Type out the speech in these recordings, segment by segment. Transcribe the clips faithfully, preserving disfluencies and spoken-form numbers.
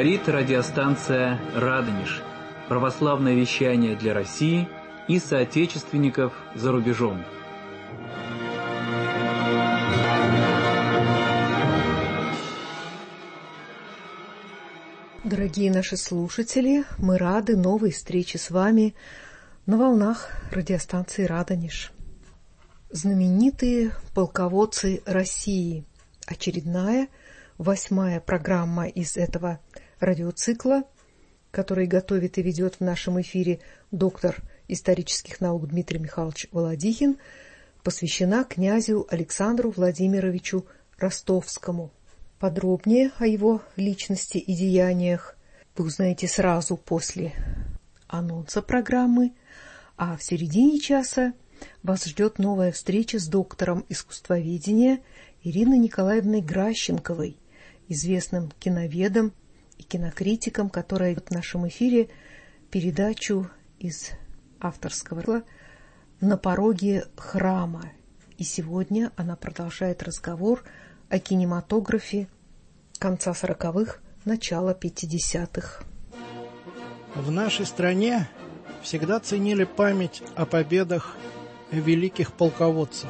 Говорит радиостанция «Радонеж». Православное вещание для России и соотечественников за рубежом. Дорогие наши слушатели, мы рады новой встрече с вами на волнах радиостанции «Радонеж». Знаменитые полководцы России. Очередная, восьмая программа из этого радиоцикла, который готовит и ведет в нашем эфире доктор исторических наук Дмитрий Михайлович Володихин, посвящена князю Александру Владимировичу Ростовскому. Подробнее о его личности и деяниях вы узнаете сразу после анонса программы, а в середине часа вас ждет новая встреча с доктором искусствоведения Ириной Николаевной Гращенковой, известным киноведом и кинокритиком, которая в нашем эфире передачу из авторского «На пороге храма». И сегодня она продолжает разговор о кинематографе конца сороковых, начала пятидесятых. В нашей стране всегда ценили память о победах великих полководцев.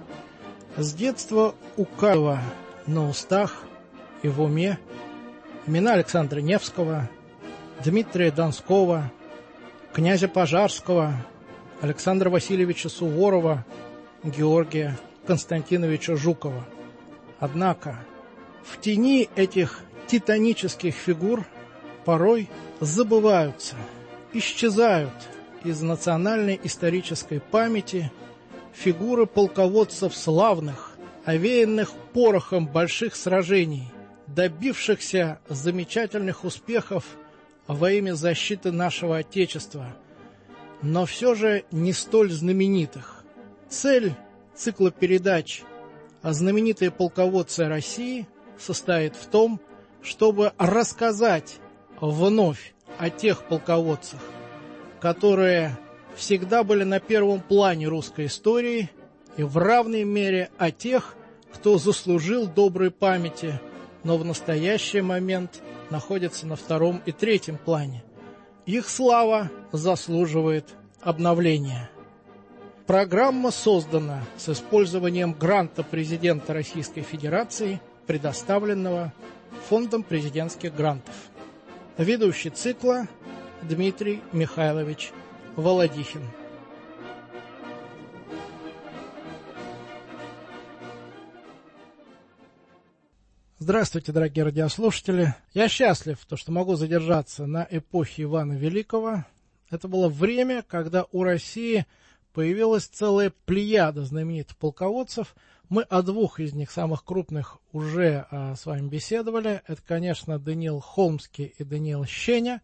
С детства у каждого на устах и в уме имена Александра Невского, Дмитрия Донского, князя Пожарского, Александра Васильевича Суворова, Георгия Константиновича Жукова. Однако в тени этих титанических фигур порой забываются, исчезают из национальной исторической памяти фигуры полководцев славных, овеянных порохом больших сражений, добившихся замечательных успехов во имя защиты нашего Отечества, но все же не столь знаменитых. Цель цикла передач о знаменитые полководцы России состоит в том, чтобы рассказать вновь о тех полководцах, которые всегда были на первом плане русской истории, и в равной мере о тех, кто заслужил доброй памяти, но в настоящий момент находится на втором и третьем плане. Их слава заслуживает обновления. Программа создана с использованием гранта президента Российской Федерации, предоставленного Фондом президентских грантов. Ведущий цикла Дмитрий Михайлович Володихин. Здравствуйте, дорогие радиослушатели. Я счастлив, что могу задержаться на эпохе Ивана Великого. Это было время, когда у России появилась целая плеяда знаменитых полководцев. Мы о двух из них, самых крупных, уже а, с вами беседовали. Это, конечно, Даниил Холмский и Даниил Щеня.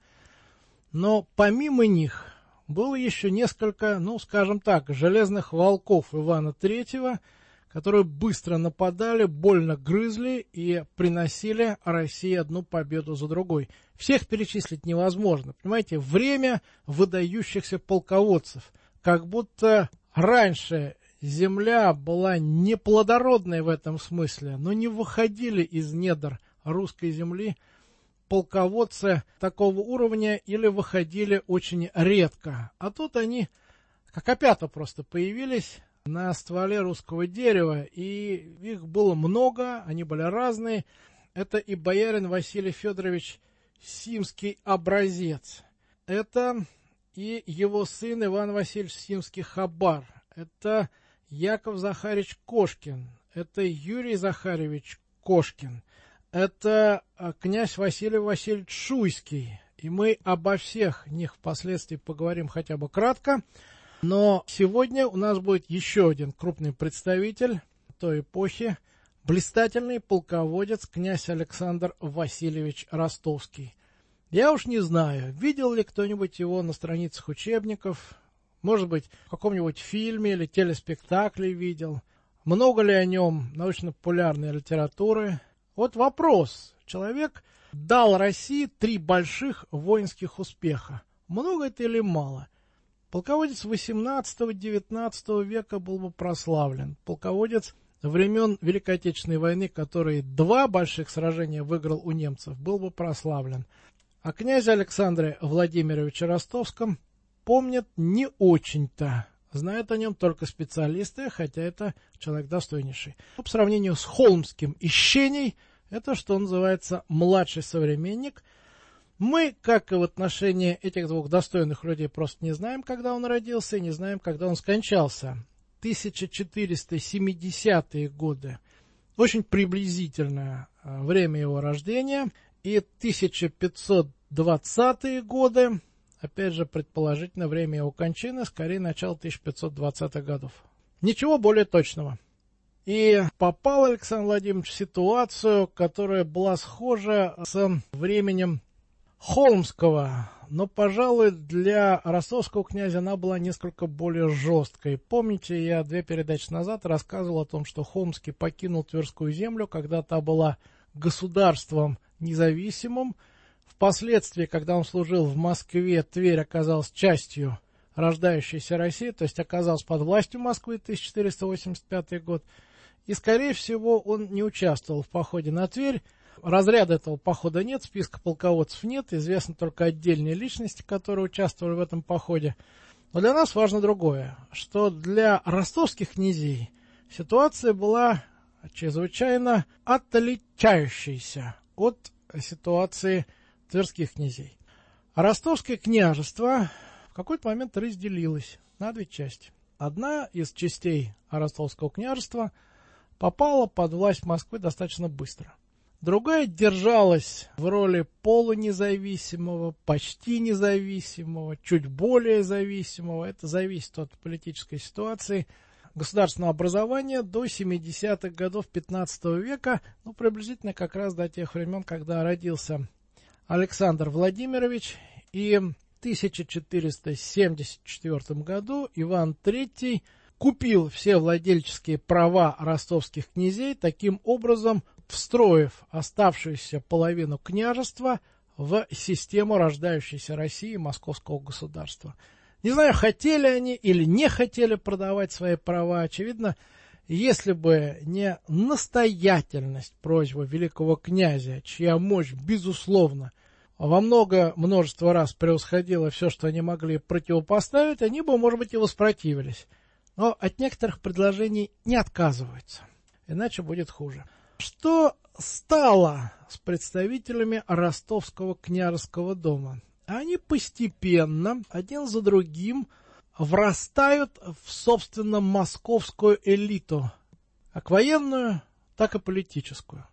Но помимо них было еще несколько, ну, скажем так, железных волков Ивана Третьего, которые быстро нападали, больно грызли и приносили России одну победу за другой. Всех перечислить невозможно. Понимаете, время выдающихся полководцев. Как будто раньше земля была неплодородной в этом смысле, но не выходили из недр русской земли полководцы такого уровня или выходили очень редко. А тут они, как опята, просто появились на стволе русского дерева, и их было много, они были разные. Это и боярин Василий Федорович Симский-Образец, это и его сын Иван Васильевич Симский-Хабар, это Яков Захарьевич Кошкин, это Юрий Захарьевич Кошкин, это князь Василий Васильевич Шуйский, и мы обо всех них впоследствии поговорим хотя бы кратко. Но сегодня у нас будет еще один крупный представитель той эпохи, блистательный полководец князь Александр Васильевич Ростовский. Я уж не знаю, видел ли кто-нибудь его на страницах учебников, может быть, в каком-нибудь фильме или телеспектакле видел. Много ли о нем научно-популярной литературы? Вот вопрос. Человек дал России три больших воинских успеха. Много это или мало? Полководец восемнадцатого-девятнадцатого века был бы прославлен. Полководец времен Великой Отечественной войны, который два больших сражения выиграл у немцев, был бы прославлен. О князе Александре Владимировиче Ростовском помнят не очень-то. Знают о нем только специалисты, хотя это человек достойнейший. По сравнению с Холмским и Щеней, это, что называется, младший современник. Мы, как и в отношении этих двух достойных людей, просто не знаем, когда он родился, и не знаем, когда он скончался. тысяча четыреста семидесятые годы, очень приблизительное время его рождения, и тысяча пятьсот двадцатые годы, опять же, предположительно, время его кончины, скорее, начало тысяча пятьсот двадцатых годов. Ничего более точного. И попал Александр Владимирович в ситуацию, которая была схожа с временем Холмского, но, пожалуй, для ростовского князя она была несколько более жесткой. Помните, я две передачи назад рассказывал о том, что Холмский покинул Тверскую землю, когда та была государством независимым. Впоследствии, когда он служил в Москве, Тверь оказалась частью рождающейся России, то есть оказалась под властью Москвы, тысяча четыреста восемьдесят пятый год. И, скорее всего, он не участвовал в походе на Тверь. Разряда этого похода нет, списка полководцев нет, известны только отдельные личности, которые участвовали в этом походе. Но для нас важно другое, что для ростовских князей ситуация была чрезвычайно отличающейся от ситуации тверских князей. А ростовское княжество в какой-то момент разделилось на две части. Одна из частей ростовского княжества попала под власть Москвы достаточно быстро. Другая держалась в роли полунезависимого, почти независимого, чуть более зависимого. Это зависит от политической ситуации. Государственного образования до семидесятых годов пятнадцатого века, ну, приблизительно как раз до тех времен, когда родился Александр Владимирович, и в тысяча четыреста семьдесят четвёртом году Иван Третий купил все владельческие права ростовских князей, таким образом встроив оставшуюся половину княжества в систему рождающейся России, московского государства. Не знаю, хотели они или не хотели продавать свои права. Очевидно, если бы не настоятельность просьбы великого князя, чья мощь, безусловно, во много множество раз превосходила все, что они могли противопоставить, они бы, может быть, и воспротивились. Но от некоторых предложений не отказываются, иначе будет хуже. Что стало с представителями ростовского княжеского дома? Они постепенно, один за другим, врастают в, собственно, московскую элиту, как военную, так и политическую.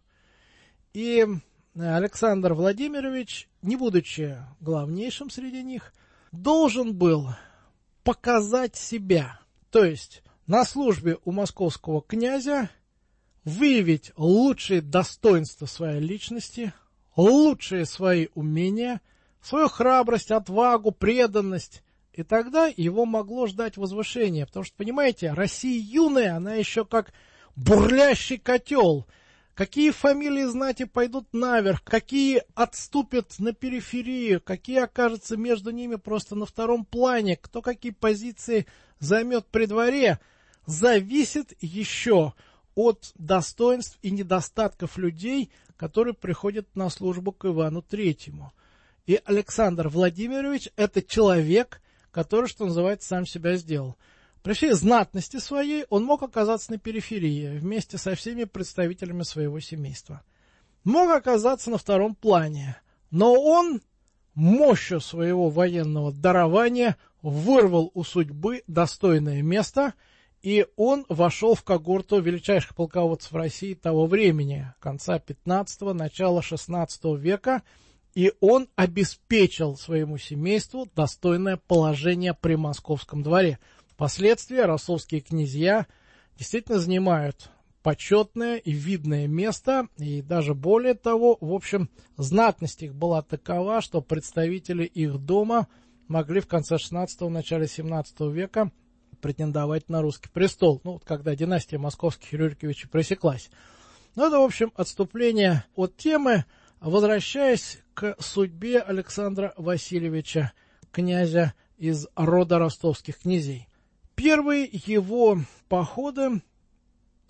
И Александр Владимирович, не будучи главнейшим среди них, должен был показать себя, то есть на службе у московского князя выявить лучшие достоинства своей личности, лучшие свои умения, свою храбрость, отвагу, преданность, и тогда его могло ждать возвышение, потому что, понимаете, Россия юная, она еще как бурлящий котел. Какие фамилии знати пойдут наверх, какие отступят на периферию, какие окажутся между ними просто на втором плане, кто какие позиции займет при дворе, зависит еще от достоинств и недостатков людей, которые приходят на службу к Ивану Третьему. И Александр Владимирович – это человек, который, что называется, сам себя сделал. При всей знатности своей он мог оказаться на периферии вместе со всеми представителями своего семейства. Мог оказаться на втором плане, но он мощью своего военного дарования вырвал у судьбы достойное место, и он вошел в когорту величайших полководцев России того времени, конца пятнадцатого, начала шестнадцатого века, и он обеспечил своему семейству достойное положение при московском дворе. Впоследствии ростовские князья действительно занимают почетное и видное место, и даже более того, в общем, знатность их была такова, что представители их дома могли в конце шестнадцатого, начале семнадцатого века претендовать на русский престол, ну, вот когда династия московских Рюриковичей пресеклась. Ну, это, в общем, отступление от темы, возвращаясь к судьбе Александра Васильевича, князя из рода ростовских князей. Первые его походы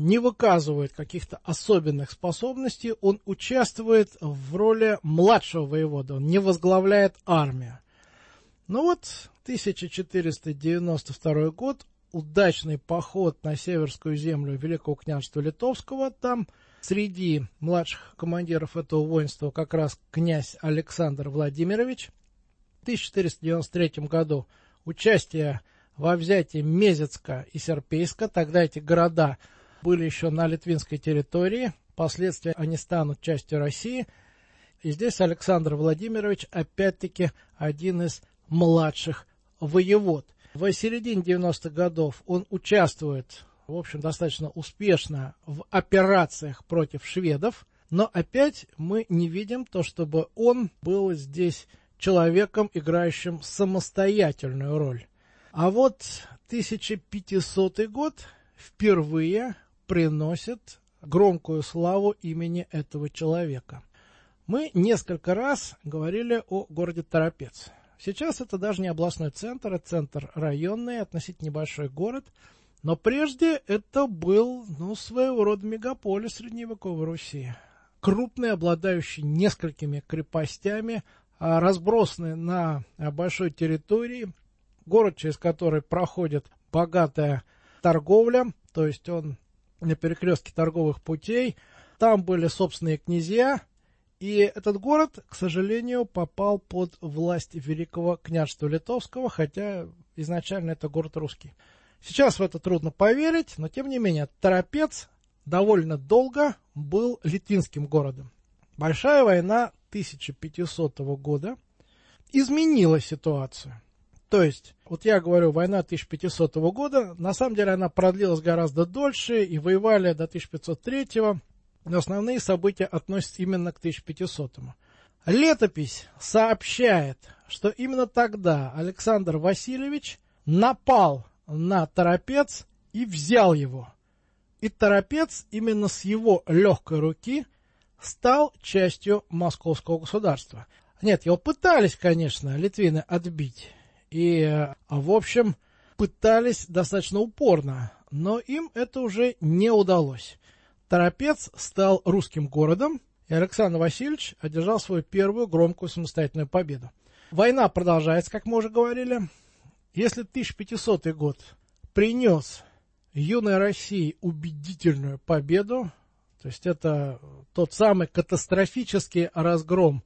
не выказывает каких-то особенных способностей, он участвует в роли младшего воевода, он не возглавляет армию. Ну вот, тысяча четыреста девяносто второй год, удачный поход на Северскую землю Великого княжества Литовского, там среди младших командиров этого воинства как раз князь Александр Владимирович. В тысяча четыреста девяносто третьем году участие во взятии Мезецка и Серпейска, тогда эти города были еще на литвинской территории, впоследствии они станут частью России. И здесь Александр Владимирович опять-таки один из младших воевод. В середине девяностых годов он участвует, в общем, достаточно успешно в операциях против шведов, но опять мы не видим то, чтобы он был здесь человеком, играющим самостоятельную роль. А вот тысяча пятисотый год впервые приносит громкую славу имени этого человека. Мы несколько раз говорили о городе Торопец. Сейчас это даже не областной центр, это центр районный, относительно небольшой город. Но прежде это был, ну, своего рода мегаполис средневековой Руси. Крупный, обладающий несколькими крепостями, разбросанный на большой территории. Город, через который проходит богатая торговля, то есть он на перекрестке торговых путей. Там были собственные князья. И этот город, к сожалению, попал под власть Великого княжества Литовского, хотя изначально это город русский. Сейчас в это трудно поверить, но тем не менее Торопец довольно долго был литвинским городом. Большая война тысяча пятисотого года изменила ситуацию. То есть, вот я говорю, война тысяча пятисотого года, на самом деле она продлилась гораздо дольше, и воевали до тысяча пятьсот третьего. Но основные события относятся именно к тысяча пятисотому. Летопись сообщает, что именно тогда Александр Васильевич напал на Торопец и взял его. И Торопец именно с его легкой руки стал частью московского государства. Нет, его пытались, конечно, литвины отбить. И, в общем, пытались достаточно упорно, но им это уже не удалось. Торопец стал русским городом, и Александр Васильевич одержал свою первую громкую самостоятельную победу. Война продолжается, как мы уже говорили. Если тысяча пятисотый год принес юной России убедительную победу, то есть это тот самый катастрофический разгром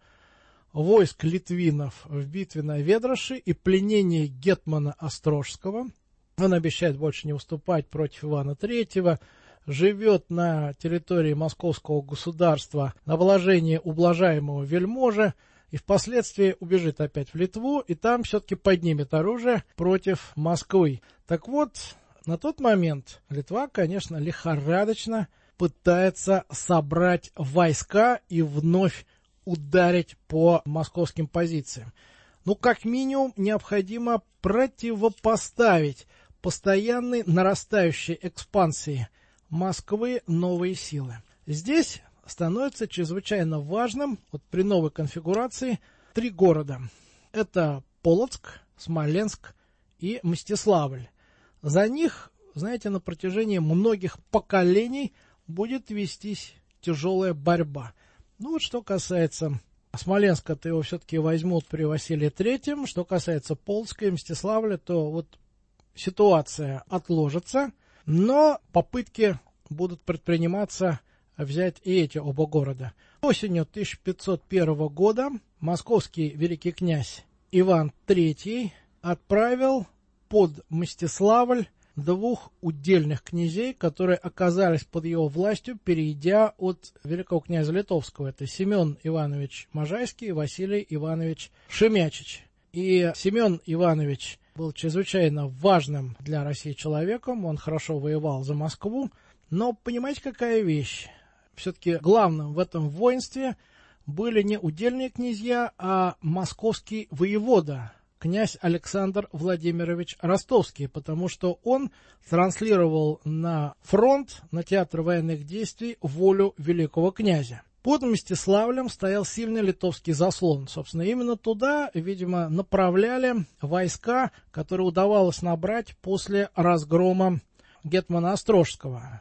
войск литвинов в битве на Ведроши и пленение гетмана Острожского, он обещает больше не выступать против Ивана Третьего, живет на территории московского государства на вложение ублажаемого вельможи и впоследствии убежит опять в Литву и там все-таки поднимет оружие против Москвы. Так вот, на тот момент Литва, конечно, лихорадочно пытается собрать войска и вновь ударить по московским позициям. Ну, как минимум, необходимо противопоставить постоянной нарастающей экспансии Москвы новые силы. Здесь становится чрезвычайно важным, вот при новой конфигурации, три города. Это Полоцк, Смоленск и Мстиславль. За них, знаете, на протяжении многих поколений будет вестись тяжелая борьба. Ну вот что касается Смоленска, то его все-таки возьмут при Василии Третьем. Что касается Полоцка и Мстиславля, то вот ситуация отложится. Но попытки будут предприниматься взять и эти оба города. Осенью тысяча пятьсот первого года московский великий князь Иван Третий отправил под Мстиславль двух удельных князей, которые оказались под его властью, перейдя от великого князя Литовского. Это Семен Иванович Можайский и Василий Иванович Шемячич. И Семен Иванович был чрезвычайно важным для России человеком, он хорошо воевал за Москву, но понимаете, какая вещь? Все-таки главным в этом воинстве были не удельные князья, а московский воевода, князь Александр Владимирович Ростовский, потому что он транслировал на фронт, на театр военных действий волю великого князя. Под Мстиславлем стоял сильный литовский заслон. Собственно, именно туда, видимо, направляли войска, которые удавалось набрать после разгрома гетмана Острожского.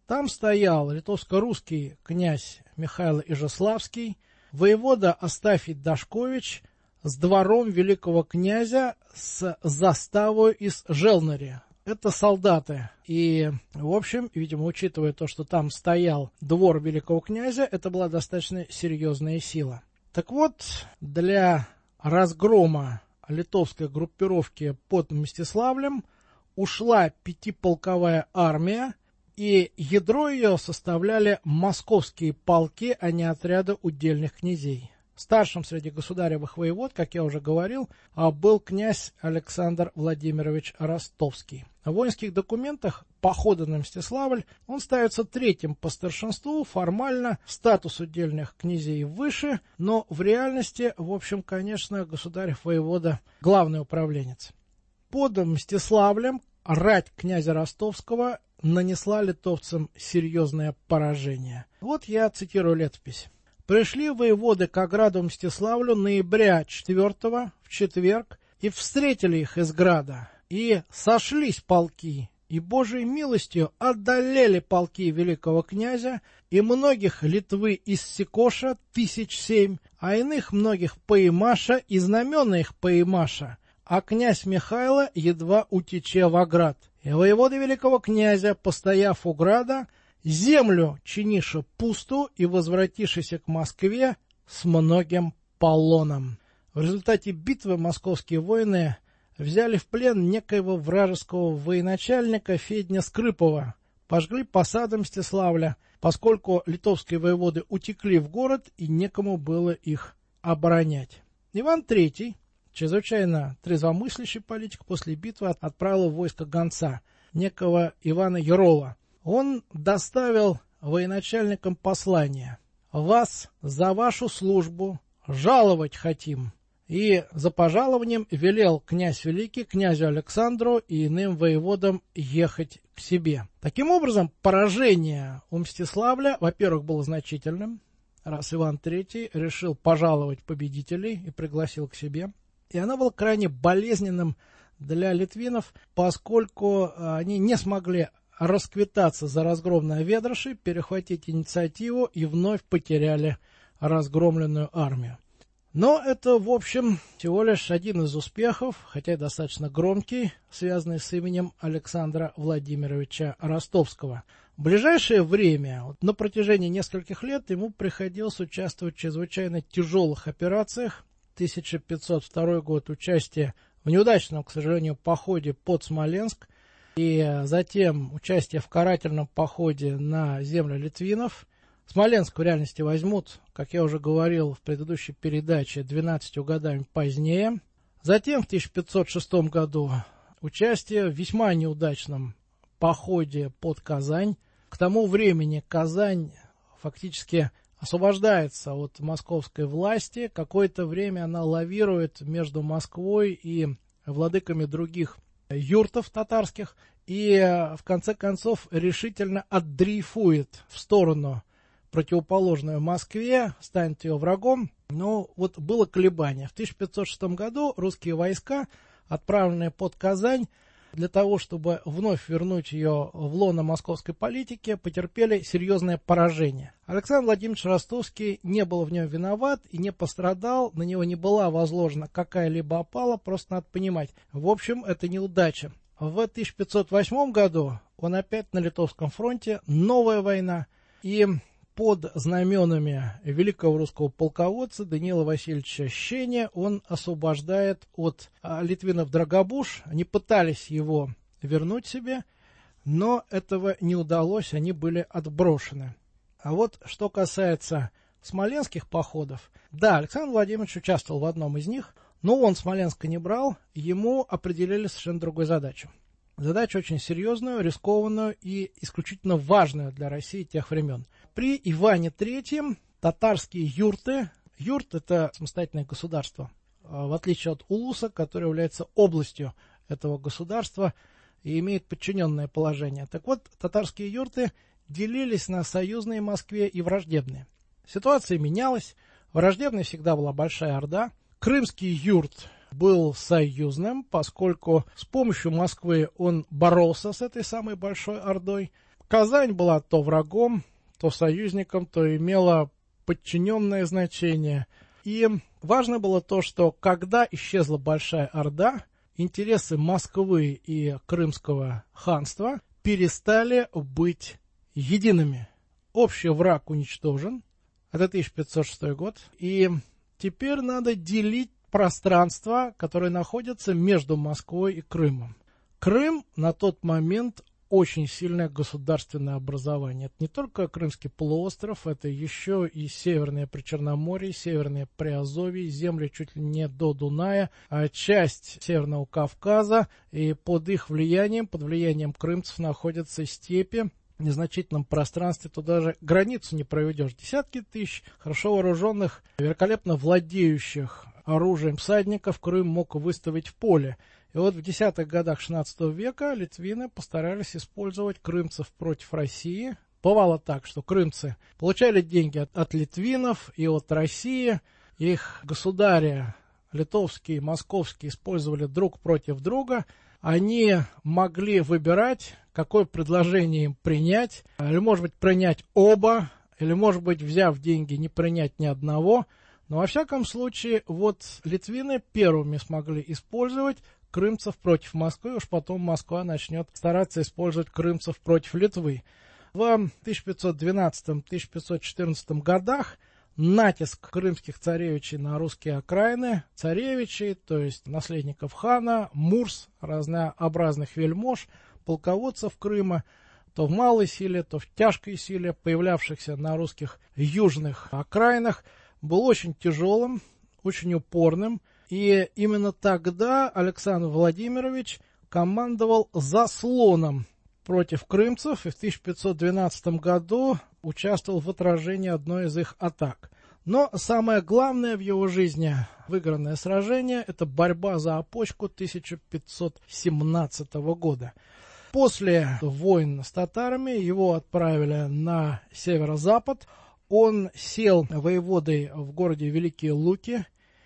Там стоял литовско-русский князь Михаил Ижеславский, воевода Астафий Дашкович с двором великого князя с заставой из Желнари. Это солдаты. И, в общем, видимо, учитывая то, что там стоял двор великого князя, это была достаточно серьезная сила. Так вот, для разгрома литовской группировки под Мстиславлем ушла пятиполковая армия, и ядро ее составляли московские полки, а не отряды удельных князей. Старшим среди государевых воевод, как я уже говорил, был князь Александр Владимирович Ростовский. В воинских документах похода на Мстиславль он ставится третьим по старшинству, формально статус удельных князей выше, но в реальности, в общем, конечно, государев воевода главный управленец. Под Мстиславлем рать князя Ростовского нанесла литовцам серьезное поражение. Вот я цитирую летопись. «Пришли воеводы к ограду Мстиславлю ноября четвёртого в четверг и встретили их из града, и сошлись полки, и Божией милостью одолели полки великого князя, и многих Литвы из Сикоша тысяч семь, а иных многих Поимаша и знамена их Поимаша, а князь Михайло едва утече в оград. И воеводы великого князя, постояв у града, землю чиниша пусту и возвратившися к Москве с многим полоном». В результате битвы московские воины взяли в плен некоего вражеского военачальника Федня Скрыпова, пожгли посады Мстиславля, поскольку литовские воеводы утекли в город и некому было их оборонять. Иван Третий, чрезвычайно трезвомыслящий политик, после битвы отправил в войско гонца, некого Ивана Ярова. Он доставил военачальникам послание: «Вас за вашу службу жаловать хотим». И за пожалованием велел князь Великий князю Александру и иным воеводам ехать к себе. Таким образом, поражение у Мстиславля, во-первых, было значительным, раз Иван Третий решил пожаловать победителей и пригласил к себе. И оно было крайне болезненным для литвинов, поскольку они не смогли расквитаться за разгром на Ведроши, перехватить инициативу и вновь потеряли разгромленную армию. Но это, в общем, всего лишь один из успехов, хотя и достаточно громкий, связанный с именем Александра Владимировича Ростовского. В ближайшее время, вот на протяжении нескольких лет, ему приходилось участвовать в чрезвычайно тяжелых операциях. тысяча пятьсот второй год — участие в неудачном, к сожалению, походе под Смоленск, и затем участие в карательном походе на землю литвинов. Смоленск в реальности возьмут, как я уже говорил в предыдущей передаче, двенадцатью годами позднее. Затем в тысяча пятьсот шестом году участие в весьма неудачном походе под Казань. К тому времени Казань фактически освобождается от московской власти. Какое-то время она лавирует между Москвой и владыками других юртов татарских и в конце концов решительно отдрейфует в сторону противоположную Москве, станет ее врагом. Но вот было колебание. В тысяча пятьсот шестом году русские войска, отправленные под Казань, для того, чтобы вновь вернуть ее в лоно московской политики, потерпели серьезное поражение. Александр Владимирович Ростовский не был в нем виноват и не пострадал, на него не была возложена какая-либо опала, просто надо понимать. В общем, это неудача. В тысяча пятьсот восьмом году он опять на Литовском фронте, новая война, и под знаменами великого русского полководца Даниила Васильевича Щеня он освобождает от литвинов Драгобуж. Они пытались его вернуть себе, но этого не удалось, они были отброшены. А вот что касается смоленских походов, да, Александр Владимирович участвовал в одном из них, но он Смоленска не брал, ему определили совершенно другую задачу. Задачу очень серьезную, рискованную и исключительно важную для России тех времен. При Иване Третьем татарские юрты, юрт — это самостоятельное государство, в отличие от улуса, который является областью этого государства и имеет подчиненное положение. Так вот, татарские юрты делились на союзные Москве и враждебные. Ситуация менялась, враждебной всегда была Большая Орда. Крымский юрт был союзным, поскольку с помощью Москвы он боролся с этой самой Большой Ордой. Казань была то врагом, то союзником, то имела подчиненное значение. И важно было то, что когда исчезла Большая Орда, интересы Москвы и Крымского ханства перестали быть едиными. Общий враг уничтожен, это тысяча пятьсот шестой год, и теперь надо делить пространство, которое находится между Москвой и Крымом. Крым на тот момент очень сильное государственное образование. Это не только Крымский полуостров, это еще и Северное Причерноморье, Северное Приазовье, земли чуть ли не до Дуная, а часть Северного Кавказа, и под их влиянием, под влиянием крымцев находятся степи. В незначительном пространстве туда даже границу не проведешь. Десятки тысяч хорошо вооруженных, великолепно владеющих оружием всадников Крым мог выставить в поле. И вот в десятых годах шестнадцатого века литвины постарались использовать крымцев против России. Бывало так, что крымцы получали деньги от, от литвинов и от России. Их государи литовские и московские использовали друг против друга. Они могли выбирать, какое предложение им принять. Или, может быть, принять оба. Или, может быть, взяв деньги, не принять ни одного. Но, во всяком случае, вот литвины первыми смогли использовать крымцев против Москвы, уж потом Москва начнет стараться использовать крымцев против Литвы. В тысяча пятьсот двенадцатом — тысяча пятьсот четырнадцатом годах натиск крымских царевичей на русские окраины, царевичей, то есть наследников хана, мурс, разнообразных вельмож, полководцев Крыма, то в малой силе, то в тяжкой силе, появлявшихся на русских южных окраинах, был очень тяжелым, очень упорным. И именно тогда Александр Владимирович командовал заслоном против крымцев и в тысяча пятьсот двенадцатом году участвовал в отражении одной из их атак. Но самое главное в его жизни, выигранное сражение, это борьба за опочку тысяча пятьсот семнадцатого года. После войн с татарами его отправили на северо-запад. Он сел воеводой в городе Великие Луки.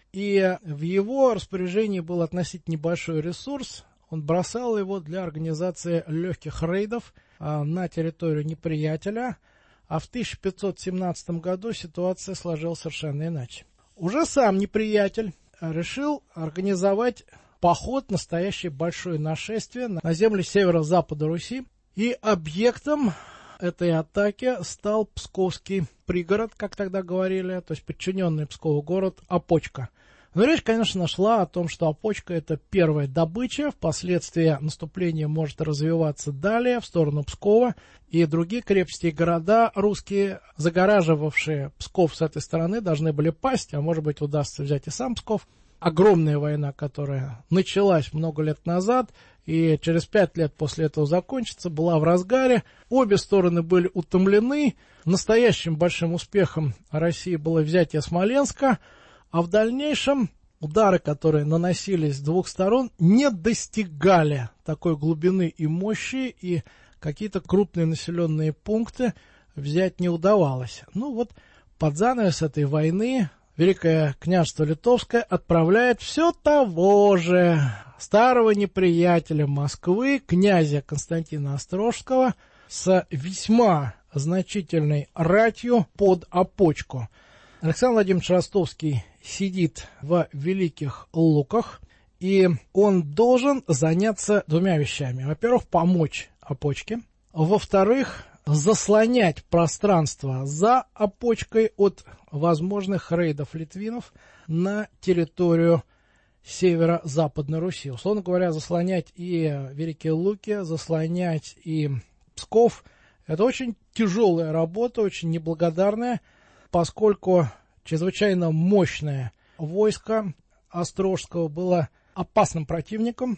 И в его распоряжении был относительно небольшой ресурс. Он бросал его для организации легких рейдов а, на территорию неприятеля. А в тысяча пятьсот семнадцатом году ситуация сложилась совершенно иначе. Уже сам неприятель решил организовать поход, настоящее большое нашествие на земли северо-запада Руси. И объектом этой атаки стал Псковский пригород, как тогда говорили, то есть подчиненный Пскову город Опочка. Но речь, конечно, шла о том, что Опочка — это первая добыча, впоследствии наступление может развиваться далее в сторону Пскова, и другие крепости и города русские, загораживавшие Псков с этой стороны, должны были пасть, а может быть удастся взять и сам Псков. Огромная война, которая началась много лет назад и через пять лет после этого закончится, была в разгаре. Обе стороны были утомлены. Настоящим большим успехом России было взятие Смоленска, а в дальнейшем удары, которые наносились с двух сторон, не достигали такой глубины и мощи, и какие-то крупные населенные пункты взять не удавалось. Ну вот под занавес этой войны Великое княжество Литовское отправляет все того же старого неприятеля Москвы, князя Константина Острожского, с весьма значительной ратью под Опочку. Александр Владимирович Ростовский сидит в Великих Луках, и он должен заняться двумя вещами. Во-первых, помочь Опочке. Во-вторых, заслонять пространство за Опочкой от возможных рейдов литвинов на территорию северо-западной Руси. Условно говоря, заслонять и Великие Луки, заслонять и Псков. Это очень тяжелая работа, очень неблагодарная, поскольку чрезвычайно мощное войско Острожского было опасным противником,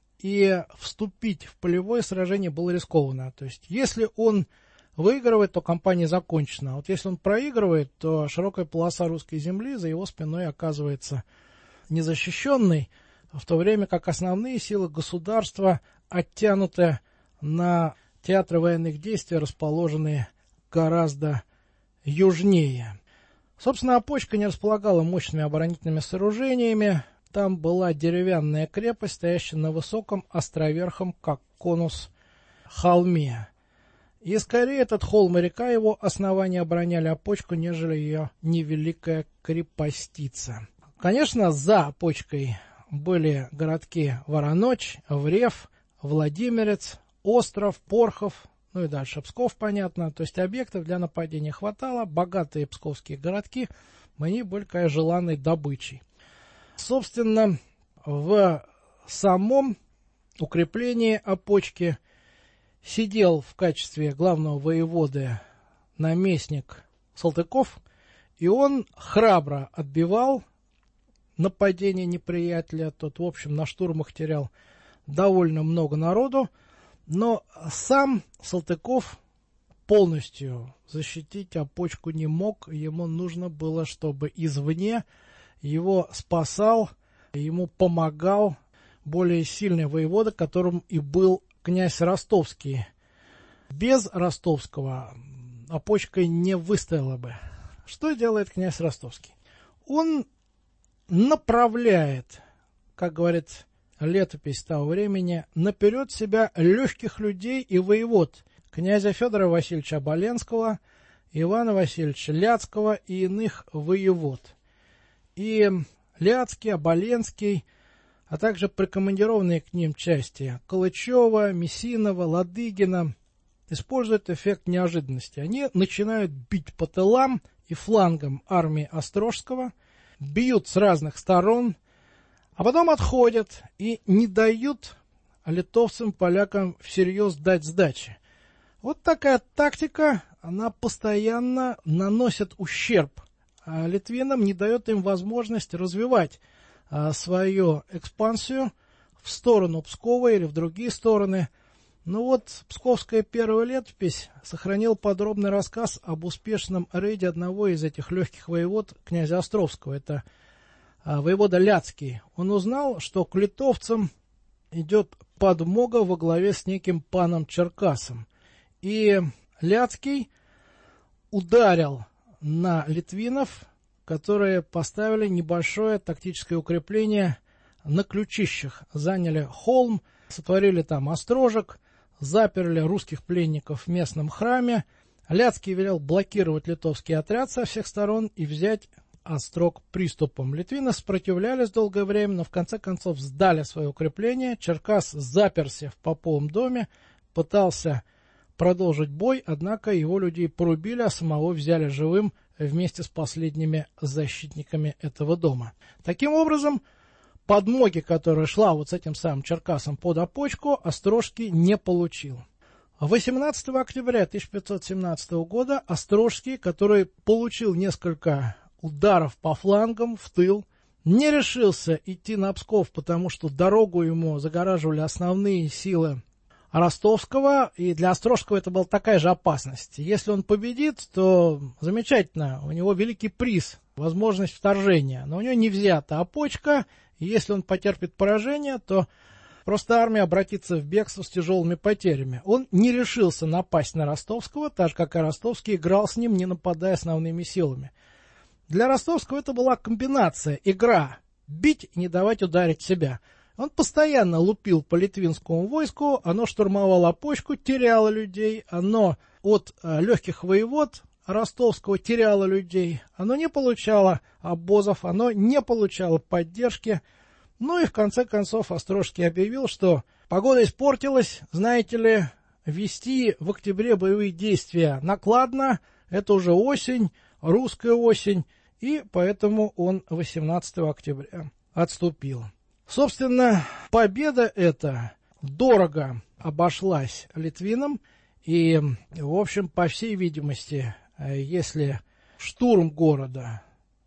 и вступить в полевое сражение было рискованно. То есть, если он выигрывает, то кампания закончена. А вот если он проигрывает, то широкая полоса русской земли за его спиной оказывается незащищенной, в то время как основные силы государства оттянуты на театры военных действий, расположенные гораздо южнее. Собственно, Опочка не располагала мощными оборонительными сооружениями. Там была деревянная крепость, стоящая на высоком островерхом, как конус, холме. И скорее этот холм и река его основания обороняли Опочку, нежели ее невеликая крепостица. Конечно, за Опочкой были городки Вороночь, Врев, Владимирец, Остров, Порхов, ну и дальше Псков, понятно. То есть объектов для нападения хватало. Богатые псковские городки, они были, конечно, желанной добычей. Собственно, в самом укреплении Опочки сидел в качестве главного воеводы наместник Салтыков, и он храбро отбивал нападение неприятеля. Тот, в общем, на штурмах терял довольно много народу, но сам Салтыков полностью защитить Опочку не мог. Ему нужно было, чтобы извне его спасал, ему помогал более сильный воевода, которым и был князь Ростовский. Без Ростовского Опочка не выстояла бы. Что делает князь Ростовский? Он направляет, как говорит летопись того времени, наперед себя легких людей и воевод, князя Федора Васильевича Оболенского, Ивана Васильевича Ляцкого и иных воевод. И Ляцкий, Оболенский, а также прикомандированные к ним части Калычева, Мессинова, Ладыгина используют эффект неожиданности. Они начинают бить по тылам и флангам армии Острожского, бьют с разных сторон, а потом отходят и не дают литовцам, полякам всерьез дать сдачи. Вот такая тактика, она постоянно наносит ущерб а литвинам, не дает им возможность развивать а, свою экспансию в сторону Пскова или в другие стороны. Ну вот, Псковская первая летопись сохранил подробный рассказ об успешном рейде одного из этих легких воевод, князя Островского. Это а, воевода Ляцкий. Он узнал, что к литовцам идет подмога во главе с неким паном Черкасом. И Ляцкий ударил на литвинов, которые поставили небольшое тактическое укрепление на Ключищах. Заняли холм, сотворили там острожек, заперли русских пленников в местном храме. Ляцкий велел блокировать литовский отряд со всех сторон и взять острог приступом. Литвины сопротивлялись долгое время, но в конце концов сдали свое укрепление. Черкас заперся в поповом доме, пытался продолжить бой, однако его людей порубили, а самого взяли живым вместе с последними защитниками этого дома. Таким образом, подмоги, которая шла вот с этим самым Черкасом под Опочку, Острожский не получил. восемнадцатого октября тысяча пятьсот семнадцатого года Острожский, который получил несколько ударов по флангам в тыл, не решился идти на Псков, потому что дорогу ему загораживали основные силы Ростовского, и для Острожского это была такая же опасность. Если он победит, то замечательно, у него великий приз, возможность вторжения, но у него не взята Опочка, и если он потерпит поражение, то просто армия обратится в бегство с тяжелыми потерями. Он не решился напасть на Ростовского, так же, как и Ростовский играл с ним, не нападая основными силами. Для Ростовского это была комбинация, игра, бить и не давать ударить себя. Он постоянно лупил по литвинскому войску, оно штурмовало Опочку, теряло людей, оно от э, легких воевод Ростовского теряло людей, оно не получало обозов, оно не получало поддержки. Ну и в конце концов Острожский объявил, что погода испортилась, знаете ли, вести в октябре боевые действия накладно, это уже осень, русская осень, и поэтому он восемнадцатого октября отступил. Собственно, победа эта дорого обошлась литвинам, и, в общем, по всей видимости, если штурм города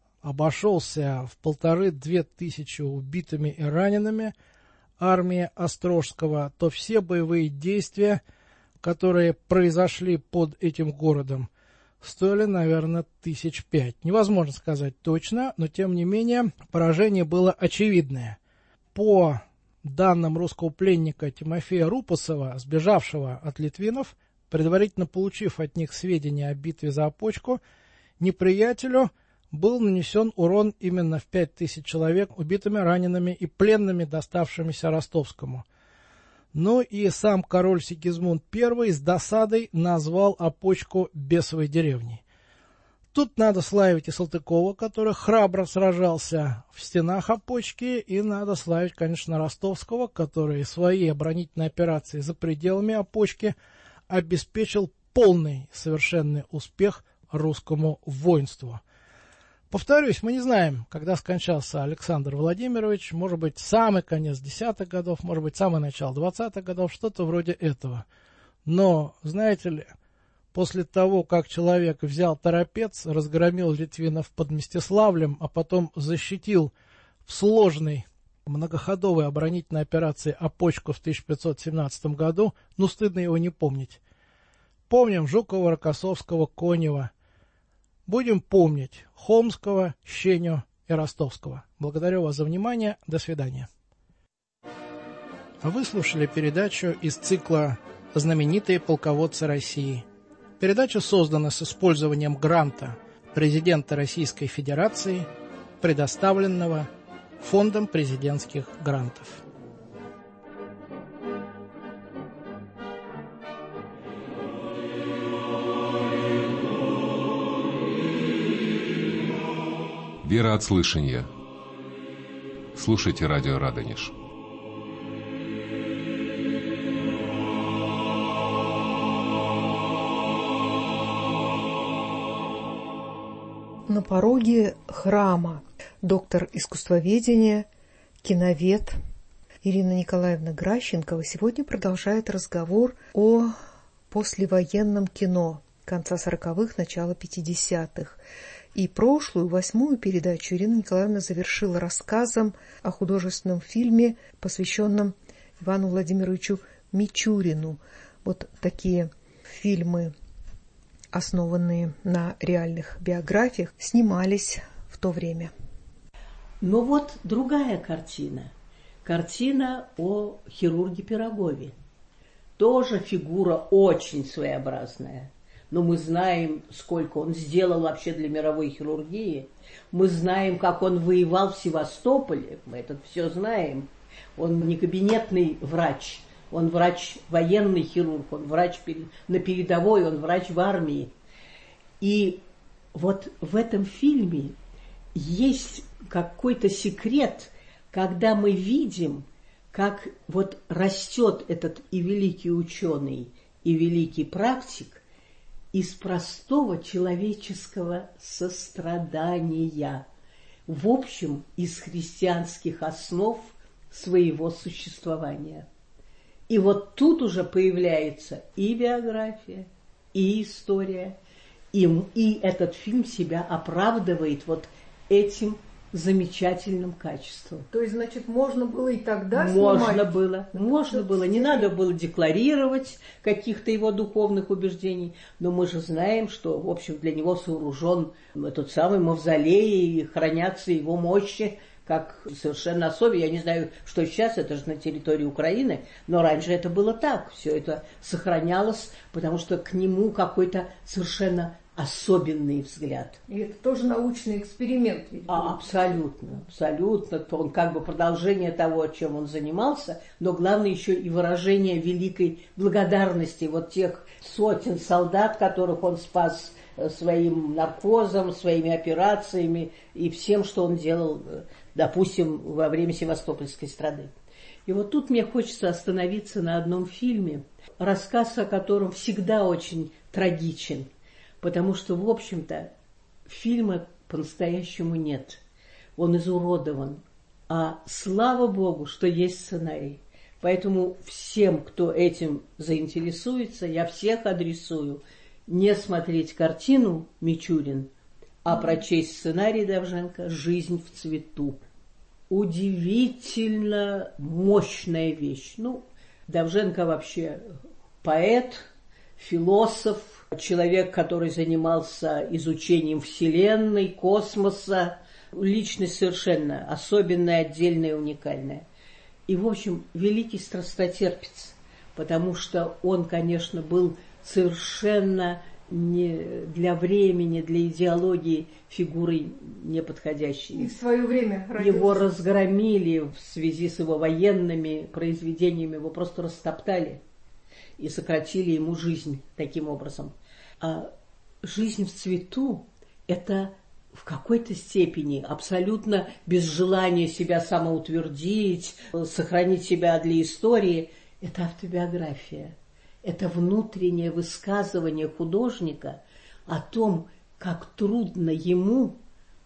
обошелся в полторы-две тысячи убитыми и ранеными армии Острожского, то все боевые действия, которые произошли под этим городом, стоили, наверное, тысяч пять. Невозможно сказать точно, но, тем не менее, поражение было очевидное. По данным русского пленника Тимофея Рупасова, сбежавшего от литвинов, предварительно получив от них сведения о битве за Опочку, неприятелю был нанесен урон именно в пять тысяч человек убитыми, ранеными и пленными, доставшимися Ростовскому. Ну и сам король Сигизмунд Первый с досадой назвал Опочку бесовой деревней. Тут надо славить и Салтыкова, который храбро сражался в стенах Опочки, и надо славить, конечно, Ростовского, который свои оборонительные операции за пределами Опочки обеспечил полный совершенный успех русскому воинству. Повторюсь, мы не знаем, когда скончался Александр Владимирович, может быть, самый конец десятых годов, может быть, самое начало двадцатых годов, что-то вроде этого. Но, знаете ли, после того, как человек взял Торопец, разгромил литвинов под Мстиславлем, а потом защитил в сложной многоходовой оборонительной операции Опочку в тысяча пятьсот семнадцатом году, ну, стыдно его не помнить. Помним Жукова, Рокоссовского, Конева. Будем помнить Холмского, Щеню и Ростовского. Благодарю вас за внимание. До свидания. Вы слушали передачу из цикла «Знаменитые полководцы России». Передача создана с использованием гранта президента Российской Федерации, предоставленного Фондом президентских грантов. Вера от слышания. Слушайте радио Радонеж. На пороге храма доктор искусствоведения, киновед Ирина Николаевна Гращенкова сегодня продолжает разговор о послевоенном кино конца сороковых, начала пятидесятых. И прошлую, восьмую передачу Ирина Николаевна завершила рассказом о художественном фильме, посвященном Ивану Владимировичу Мичурину. Вот такие фильмы, основанные на реальных биографиях, снимались в то время. Но вот другая картина. Картина о хирурге Пирогове. Тоже фигура очень своеобразная. Но мы знаем, сколько он сделал вообще для мировой хирургии. Мы знаем, как он воевал в Севастополе. Мы это все знаем. Он не кабинетный врач. Он врач, военный хирург. Он врач на передовой, он врач в армии. И вот в этом фильме есть какой-то секрет, когда мы видим, как вот растет этот и великий ученый, и великий практик из простого человеческого сострадания, в общем, из христианских основ своего существования. И вот тут уже появляется и биография, и история, и, и этот фильм себя оправдывает вот этим замечательным качеством. То есть, значит, можно было и тогда можно снимать? Было, можно было. Не надо было декларировать каких-то его духовных убеждений, но мы же знаем, что, в общем, для него сооружен этот самый мавзолей, и хранятся его мощи, как совершенно особенно. Я не знаю, что сейчас, это же на территории Украины, но раньше это было так. Все это сохранялось, потому что к нему какой-то совершенно особенный взгляд. И это тоже научный эксперимент. Ведь а, абсолютно, абсолютно. Он как бы продолжение того, чем он занимался, но главное еще и выражение великой благодарности вот тех сотен солдат, которых он спас своим наркозом, своими операциями и всем, что он делал, допустим, во время Севастопольской страды. И вот тут мне хочется остановиться на одном фильме, рассказ о котором всегда очень трагичен. Потому что, в общем-то, фильма по-настоящему нет. Он изуродован. А слава Богу, что есть сценарий. Поэтому всем, кто этим заинтересуется, я всех адресую не смотреть картину «Мичурин», а прочесть сценарий Довженко «Жизнь в цвету». Удивительно мощная вещь. Ну, Довженко вообще поэт, философ, человек, который занимался изучением Вселенной, космоса, личность совершенно особенная, отдельная, уникальная. И, в общем, великий страстотерпец, потому что он, конечно, был совершенно не для времени, для идеологии фигурой неподходящей. И в свое время родился. Его разгромили в связи с его военными произведениями, его просто растоптали и сократили ему жизнь таким образом. А жизнь в цвету – это в какой-то степени абсолютно без желания себя самоутвердить, сохранить себя для истории – это автобиография. Это внутреннее высказывание художника о том, как трудно ему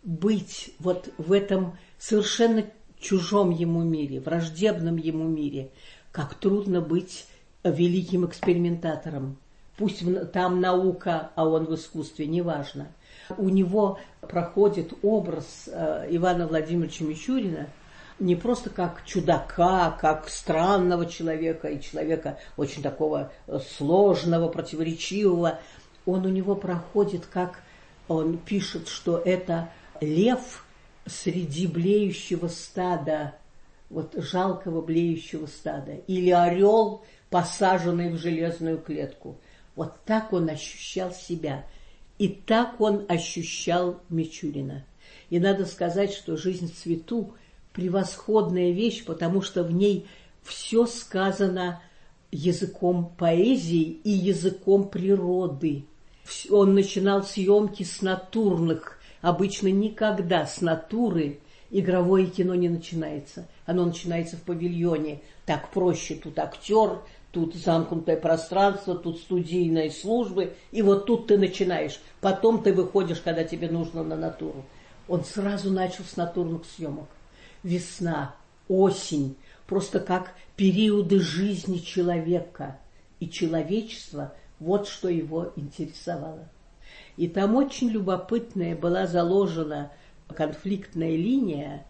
быть вот в этом совершенно чужом ему мире, враждебном ему мире, как трудно быть великим экспериментатором. Пусть там наука, а он в искусстве, неважно. У него проходит образ Ивана Владимировича Мичурина не просто как чудака, как странного человека и человека очень такого сложного, противоречивого. Он у него проходит, как он пишет, что это лев среди блеющего стада, вот жалкого блеющего стада, или орел, посаженный в железную клетку. Вот так он ощущал себя. И так он ощущал Мичурина. И надо сказать, что «Жизнь в цвету» превосходная вещь, потому что в ней все сказано языком поэзии и языком природы. Он начинал съемки с натурных. Обычно никогда с натуры игровое кино не начинается. Оно начинается в павильоне. Так проще. Тут актер, тут замкнутое пространство, тут студийные службы. И вот тут ты начинаешь. Потом ты выходишь, когда тебе нужно на натуру. Он сразу начал с натурных съемок. Весна, осень, просто как периоды жизни человека и человечества, вот что его интересовало. И там очень любопытная была заложена конфликтная линия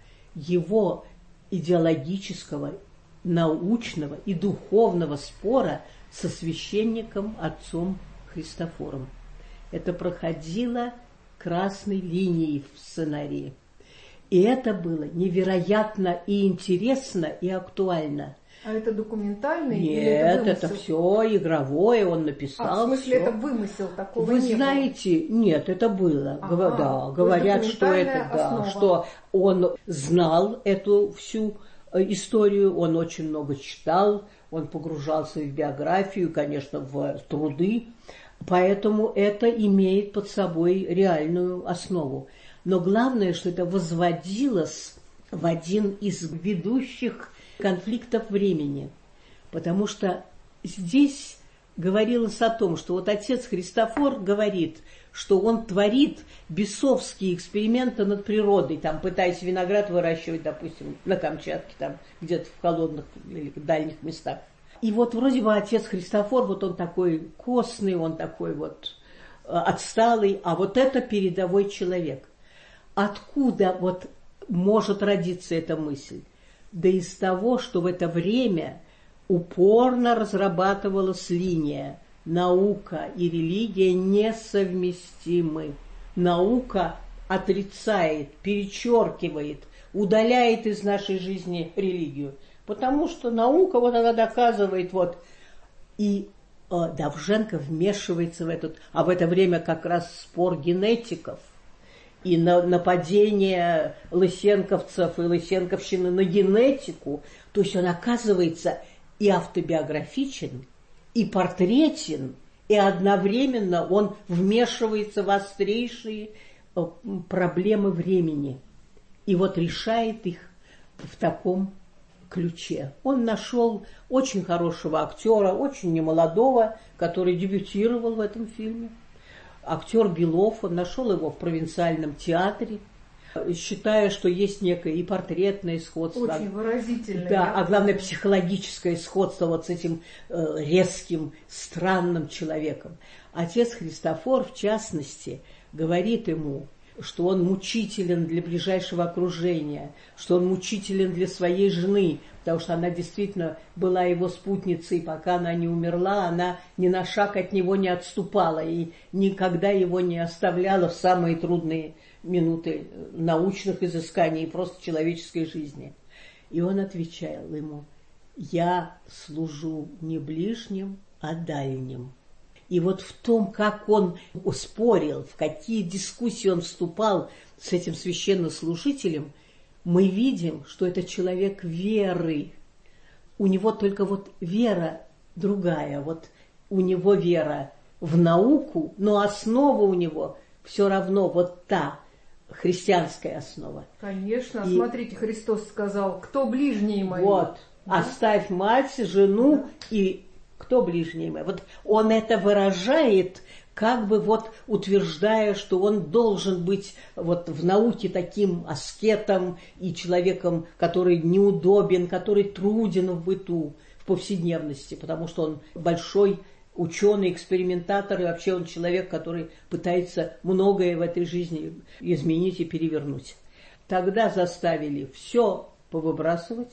его идеологического, научного и духовного спора со священником отцом Христофором. Это проходило красной линией в сценарии. И это было невероятно и интересно, и актуально. А это документальный? Нет, или это, это все игровое, он написал. А, в смысле, все. это вымысел такого Вы не знаете, было? Нет, это было. Ага, да, говорят, что это, да, что он знал эту всю историю, он очень много читал, он погружался в биографию, конечно, в труды, поэтому это имеет под собой реальную основу. Но главное, что это возводилось в один из ведущих конфликтов времени. Потому что здесь говорилось о том, что вот отец Христофор говорит, что он творит бесовские эксперименты над природой, там, пытаясь виноград выращивать, допустим, на Камчатке, там, где-то в холодных или дальних местах. И вот вроде бы отец Христофор, вот он такой костный, он такой вот отсталый, а вот это передовой человек. Откуда вот может родиться эта мысль? Да из того, что в это время упорно разрабатывалась линия «наука и религия несовместимы». Наука отрицает, перечеркивает, удаляет из нашей жизни религию. Потому что наука, вот она доказывает, вот, и э, Довженко вмешивается в этот, а в это время как раз спор генетиков, и на нападение лысенковцев и лысенковщины на генетику, то есть он оказывается и автобиографичен, и портретен, и одновременно он вмешивается в острейшие проблемы времени. И вот решает их в таком ключе. Он нашел очень хорошего актера, очень немолодого, который дебютировал в этом фильме. Актер Белов, он нашел его в провинциальном театре, считая, что есть некое и портретное сходство. Очень выразительное. Да, а главное психологическое сходство вот с этим э, резким, странным человеком. Отец Христофор, в частности, говорит ему, что он мучителен для ближайшего окружения, что он мучителен для своей жены, потому что она действительно была его спутницей, пока она не умерла, она ни на шаг от него не отступала и никогда его не оставляла в самые трудные минуты научных изысканий и просто человеческой жизни. И он отвечал ему: «Я служу не ближним, а дальним». И вот в том, как он спорил, в какие дискуссии он вступал с этим священнослужителем, мы видим, что это человек веры. У него только вот вера другая. Вот у него вера в науку, но основа у него все равно вот та христианская основа. Конечно. И... Смотрите, Христос сказал, кто ближний мой? Вот. Да? Оставь мать, жену, да. И кто ближний мой? Вот он это выражает, как бы вот утверждая, что он должен быть вот в науке таким аскетом и человеком, который неудобен, который труден в быту, в повседневности, потому что он большой ученый, экспериментатор, и вообще он человек, который пытается многое в этой жизни изменить и перевернуть. Тогда заставили все повыбрасывать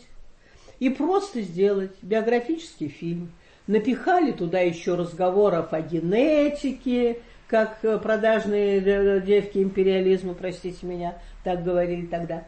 и просто сделать биографический фильм. Напихали туда еще разговоров о генетике, как продажные девки империализма, простите меня, так говорили тогда,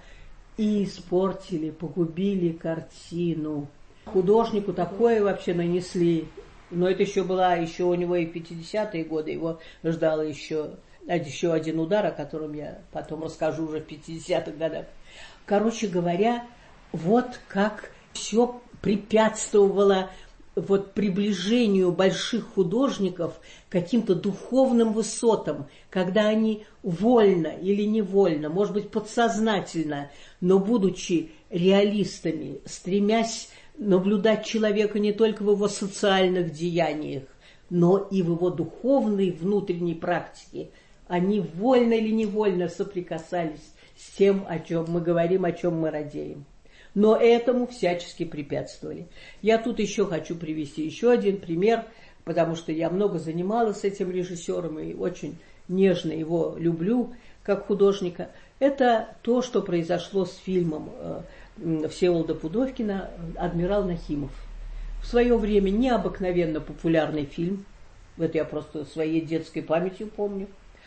и испортили, погубили картину. Художнику такое вообще нанесли. Но это еще была, еще у него и в пятидесятые годы, его ждало еще, еще один удар, о котором я потом расскажу уже в пятидесятых годах. Короче говоря, вот как все препятствовало вот приближению больших художников к каким-то духовным высотам, когда они вольно или невольно, может быть, подсознательно, но будучи реалистами, стремясь наблюдать человека не только в его социальных деяниях, но и в его духовной внутренней практике. Они вольно или невольно соприкасались с тем, о чем мы говорим, о чем мы радеем. Но этому всячески препятствовали. Я тут еще хочу привести еще один пример, потому что я много занималась с этим режиссером и очень нежно его люблю как художника. Это то, что произошло с фильмом Всеволода Пудовкина «Адмирал Нахимов». В свое время необыкновенно популярный фильм, это я просто своей детской памятью помню.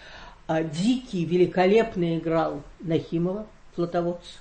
А Дикий великолепно играл Нахимова, флотоводца.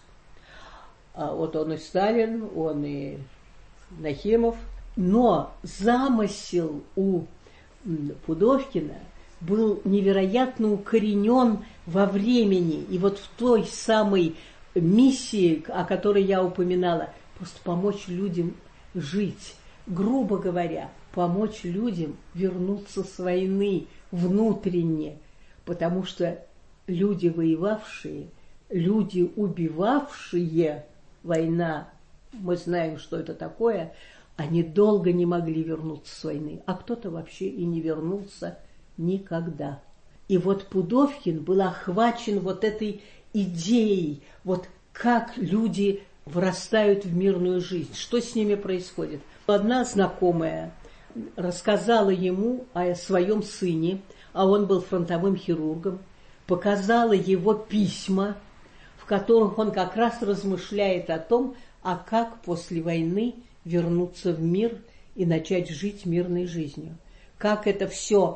А вот он и Сталин, он и Нахимов. Но замысел у Пудовкина был невероятно укоренен во времени. И вот в той самой миссии, о которой я упоминала, просто помочь людям жить. Грубо говоря, помочь людям вернуться с войны внутренне. Потому что люди воевавшие, люди убивавшие, война, мы знаем, что это такое, они долго не могли вернуться с войны. А кто-то вообще и не вернулся никогда. И вот Пудовкин был охвачен вот этой идеей, вот как люди вырастают в мирную жизнь, что с ними происходит. Одна знакомая рассказала ему о своем сыне, а он был фронтовым хирургом, показала его письма, в которых он как раз размышляет о том, а как после войны вернуться в мир и начать жить мирной жизнью. Как это все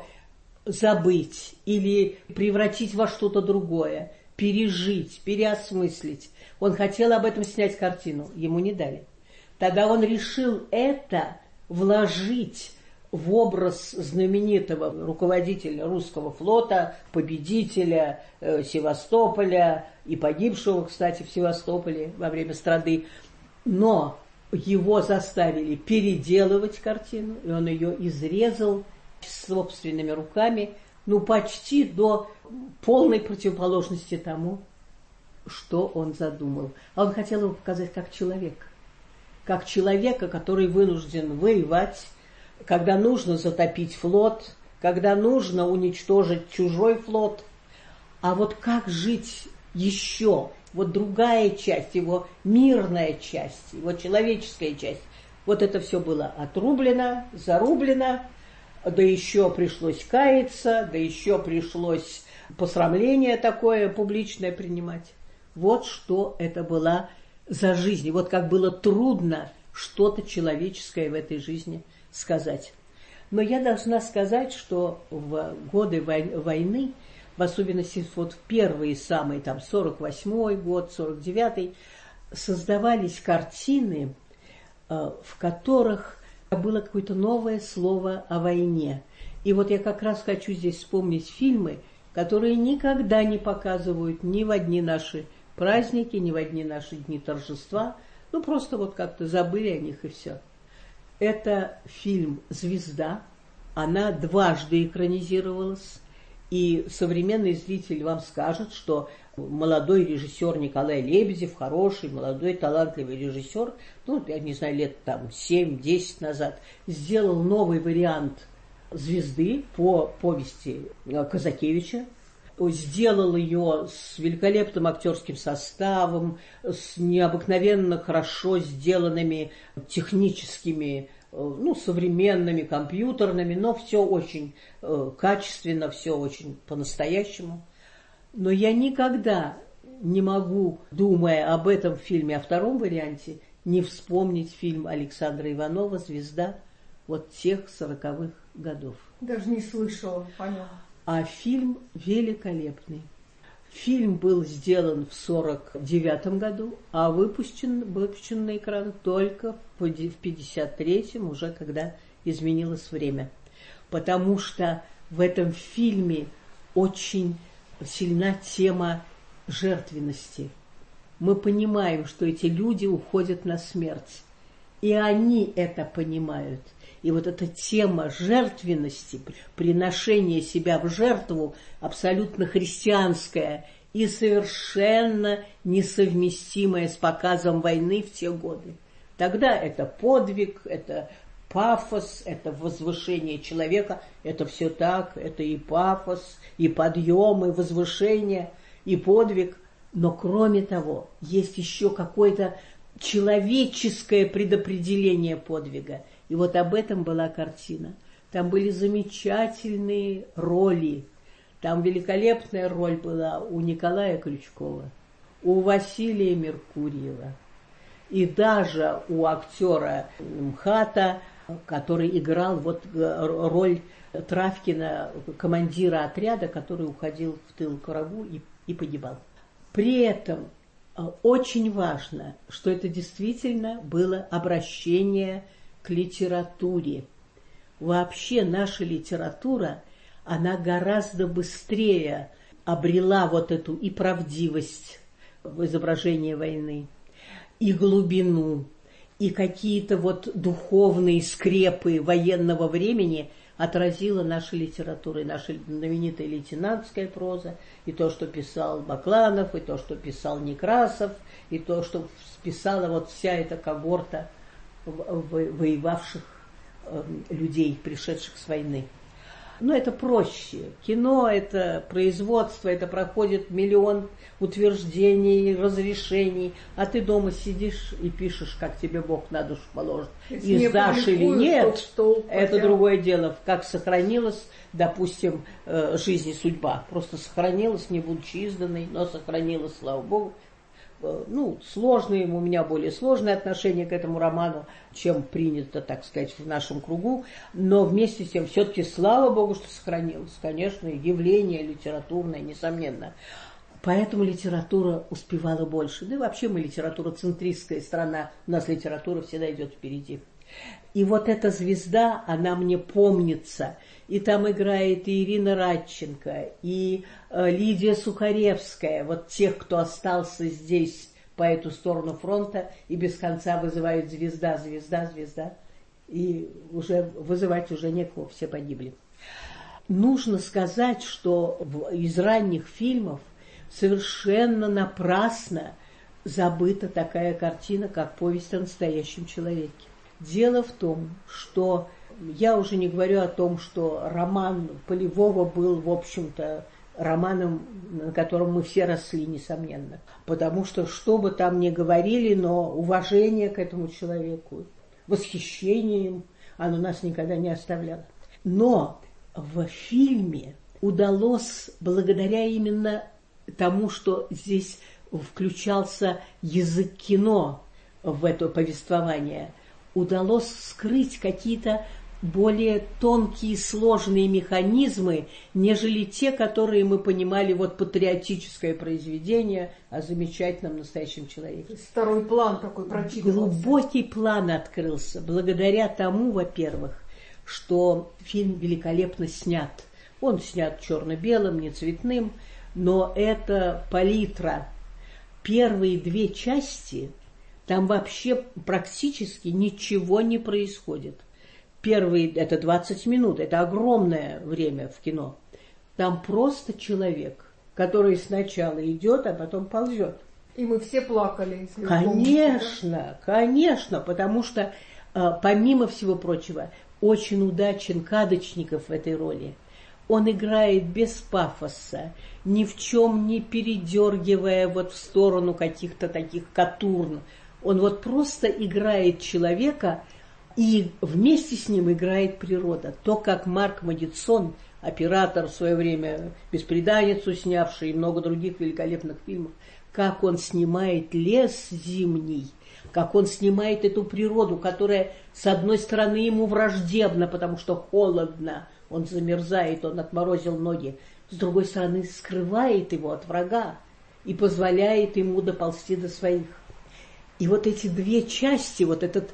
забыть или превратить во что-то другое, пережить, переосмыслить. Он хотел об этом снять картину, ему не дали. Тогда он решил это вложить в образ знаменитого руководителя русского флота, победителя э, Севастополя и погибшего, кстати, в Севастополе во время страды. Но его заставили переделывать картину, и он ее изрезал собственными руками, ну, почти до полной противоположности тому, что он задумал. А он хотел его показать как человека. Как человека, который вынужден воевать, когда нужно затопить флот, когда нужно уничтожить чужой флот. А вот как жить еще? Вот другая часть, его мирная часть, его человеческая часть. Вот это все было отрублено, зарублено, да еще пришлось каяться, да еще пришлось посрамление такое публичное принимать. Вот что это была за жизнь. И вот как было трудно что-то человеческое в этой жизни сказать. Но я должна сказать, что в годы войны, в особенности вот в первые самые, там, сорок восьмой год, сорок девятый, создавались картины, в которых было какое-то новое слово о войне. И вот я как раз хочу здесь вспомнить фильмы, которые никогда не показывают ни в одни наши праздники, ни в одни наши дни торжества. Ну, просто вот как-то забыли о них и все. Это фильм «Звезда». Она дважды экранизировалась. И современный зритель вам скажет, что молодой режиссер Николай Лебедев, хороший, молодой, талантливый режиссер, ну, я не знаю, лет там семь-десять назад, сделал новый вариант «Звезды» по повести Казакевича. Сделал ее с великолепным актерским составом, с необыкновенно хорошо сделанными техническими, ну, современными, компьютерными, но все очень э, качественно, все очень по-настоящему. Но я никогда не могу, думая об этом фильме, о втором варианте, не вспомнить фильм Александра Иванова «Звезда» вот тех сороковых годов. Даже не слышала о нем. А фильм великолепный. Фильм был сделан в сорок девятом году, а выпущен, выпущен на экран только в пятьдесят третьем, уже когда изменилось время. Потому что в этом фильме очень сильна тема жертвенности. Мы понимаем, что эти люди уходят на смерть, и они это понимают. И вот эта тема жертвенности, приношения себя в жертву, абсолютно христианская и совершенно несовместимая с показом войны в те годы. Тогда это подвиг, это пафос, это возвышение человека, это все так, это и пафос, и подъем, и возвышение, и подвиг. Но кроме того, есть еще какое-то человеческое предопределение подвига. И вот об этом была картина. Там были замечательные роли. Там великолепная роль была у Николая Крючкова, у Василия Меркурьева и даже у актера МХАТа, который играл вот роль Травкина, командира отряда, который уходил в тыл к врагу и, и погибал. При этом очень важно, что это действительно было обращение к литературе. Вообще наша литература, она гораздо быстрее обрела вот эту и правдивость в изображении войны, и глубину, и какие-то вот духовные скрепы военного времени отразила наша литература, и наша знаменитая лейтенантская проза, и то, что писал Бакланов, и то, что писал Некрасов, и то, что писала вот вся эта когорта воевавших людей, пришедших с войны. Но это проще. Кино – это производство, это проходит миллион утверждений, разрешений, а ты дома сидишь и пишешь, как тебе Бог на душу положит. Если издашь или нет, что, это хотя... другое другое дело. Как сохранилась, допустим, жизнь и судьба. Просто сохранилась, не будучи изданной, но сохранилась, слава Богу. Ну, сложные, у меня более сложное отношение к этому роману, чем принято, так сказать, в нашем кругу, но вместе с тем, все-таки, слава Богу, что сохранилось, конечно, явление литературное, несомненно. Поэтому литература успевала больше. Да и вообще мы литературоцентристская страна, у нас литература всегда идет впереди. И вот эта «Звезда», она мне помнится. И там играет и Ирина Радченко, и э, Лидия Сухаревская. Вот тех, кто остался здесь по эту сторону фронта и без конца вызывают «Звезда, звезда, звезда». И уже вызывать уже некого, все погибли. Нужно сказать, что в, из ранних фильмов совершенно напрасно забыта такая картина, как «Повесть о настоящем человеке». Дело в том, что я уже не говорю о том, что роман Полевого был, в общем-то, романом, на котором мы все росли, несомненно. Потому что, что бы там ни говорили, но уважение к этому человеку, восхищение им, оно нас никогда не оставляло. Но в фильме удалось, благодаря именно тому, что здесь включался язык кино в это повествование, удалось скрыть какие-то более тонкие, сложные механизмы, нежели те, которые мы понимали, вот патриотическое произведение о замечательном настоящем человеке. Второй план такой прочитывался. Глубокий план открылся, благодаря тому, во-первых, что фильм великолепно снят. Он снят черно-белым, не цветным, но это палитра. Первые две части, там вообще практически ничего не происходит. Первые, это двадцать минут, это огромное время в кино. Там просто человек, который сначала идет, а потом ползет. И мы все плакали. Если Конечно, помните, да? конечно, потому что, помимо всего прочего, очень удачен Кадочников в этой роли. Он играет без пафоса, ни в чем не передергивая вот в сторону каких-то таких катурн. Он вот просто играет человека, и вместе с ним играет природа. То, как Марк Мадитсон, оператор в свое время «Бесприданницу» снявший и много других великолепных фильмов, как он снимает лес зимний, как он снимает эту природу, которая, с одной стороны, ему враждебна, потому что холодно, он замерзает, он отморозил ноги, с другой стороны, скрывает его от врага и позволяет ему доползти до своих. И вот эти две части, вот этот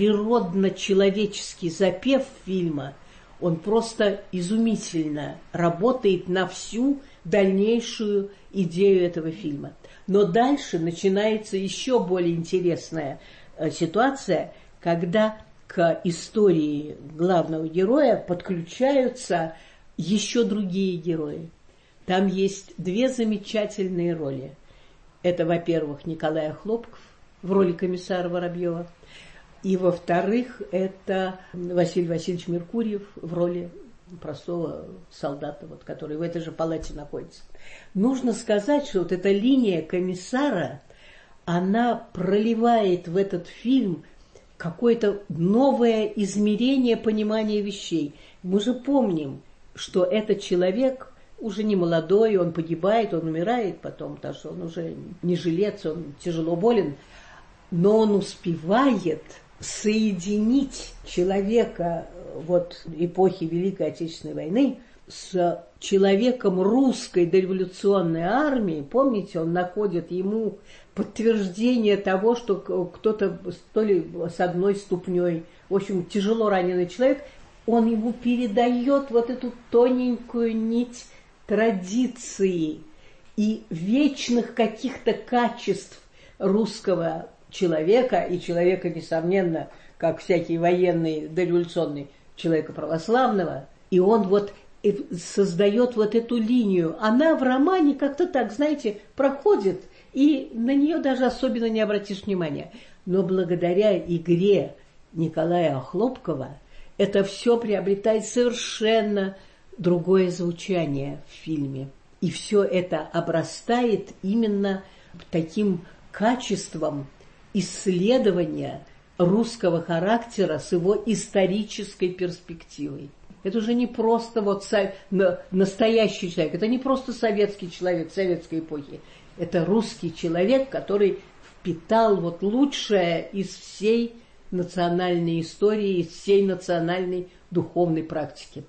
природно-человеческий запев фильма, он просто изумительно работает на всю дальнейшую идею этого фильма. Но дальше начинается еще более интересная ситуация, когда к истории главного героя подключаются еще другие герои. Там есть две замечательные роли. Это, во-первых, Николай Охлопков в роли комиссара Воробьева, и, во-вторых, это Василий Васильевич Меркурьев в роли простого солдата, вот, который в этой же палате находится. Нужно сказать, что вот эта линия комиссара, она проливает в этот фильм какое-то новое измерение понимания вещей. Мы же помним, что этот человек уже не молодой, он погибает, он умирает потом, потому что он уже не жилец, он тяжело болен, но он успевает соединить человека вот, эпохи Великой Отечественной войны с человеком русской дореволюционной армии. Помните, он находит ему подтверждение того, что кто-то то ли с одной ступней, в общем, тяжело раненый человек, он ему передает вот эту тоненькую нить традиции и вечных каких-то качеств русского человека, и человека, несомненно, как всякий военный, дореволюционный, человека православного, и он вот создает вот эту линию. Она в романе как-то так, знаете, проходит, и на нее даже особенно не обратишь внимания. Но благодаря игре Николая Охлопкова это все приобретает совершенно другое звучание в фильме. И все это обрастает именно таким качеством исследования русского характера с его исторической перспективой. Это уже не просто вот со... настоящий человек, это не просто советский человек советской эпохи. Это русский человек, который впитал вот лучшее из всей национальной истории, из всей национальной духовной практики.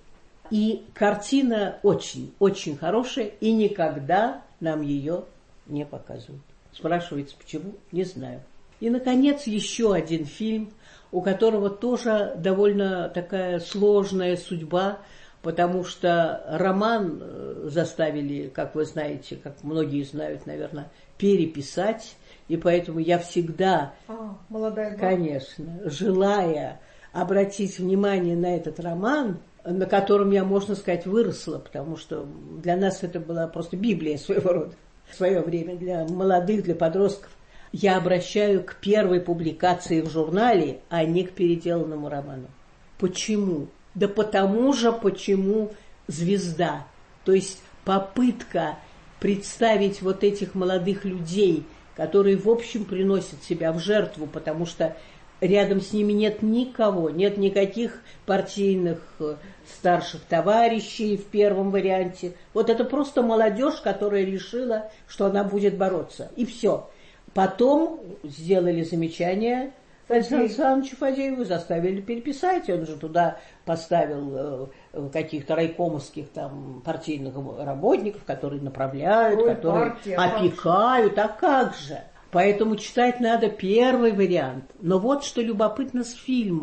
И картина очень, очень хорошая, и никогда нам ее не показывают. Спрашивается, почему? Не знаю. И, наконец, еще один фильм, у которого тоже довольно такая сложная судьба, потому что роман заставили, как вы знаете, как многие знают, наверное, переписать, и поэтому я всегда, а, молодая, конечно, желая обратить внимание на этот роман, на котором я, можно сказать, выросла, потому что для нас это была просто Библия своего рода, в свое время, для молодых, для подростков, я обращаю к первой публикации в журнале, а не к переделанному роману. Почему? Да потому же, почему «Звезда». То есть попытка представить вот этих молодых людей, которые, в общем, приносят себя в жертву, потому что рядом с ними нет никого, нет никаких партийных старших товарищей в первом варианте. Вот это просто молодежь, которая решила, что она будет бороться. И все. Потом сделали замечание Александру Александровичу Фадееву, заставили переписать. Он же туда поставил э, каких-то райкомовских там партийных работников, которые направляют, Ой, которые партия, опекают. А как же? Поэтому читать надо первый вариант. Но вот что любопытно с фильмом.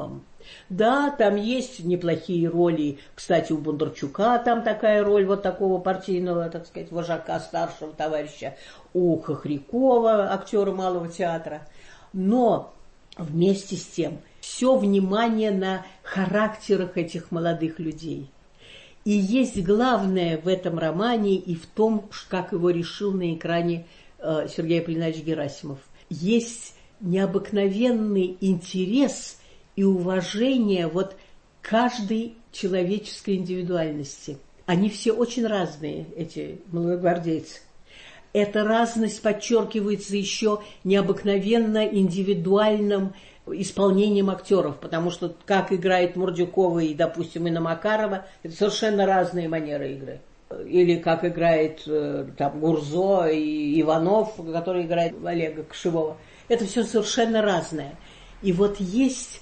Да, там есть неплохие роли. Кстати, у Бондарчука там такая роль вот такого партийного, так сказать, вожака, старшего товарища. У Хохрякова, актера Малого театра. Но вместе с тем все внимание на характерах этих молодых людей. И есть главное в этом романе и в том, как его решил на экране э, Сергей Аполлинарович Герасимов. Есть необыкновенный интерес и уважение вот каждой человеческой индивидуальности. Они все очень разные, эти молодогвардейцы. Эта разность подчеркивается еще необыкновенно индивидуальным исполнением актеров, потому что как играет Мордюкова и, допустим, Инна Макарова, это совершенно разные манеры игры. Или как играет там Гурзо и Иванов, который играет Олега Кошевого. Это все совершенно разное. И вот есть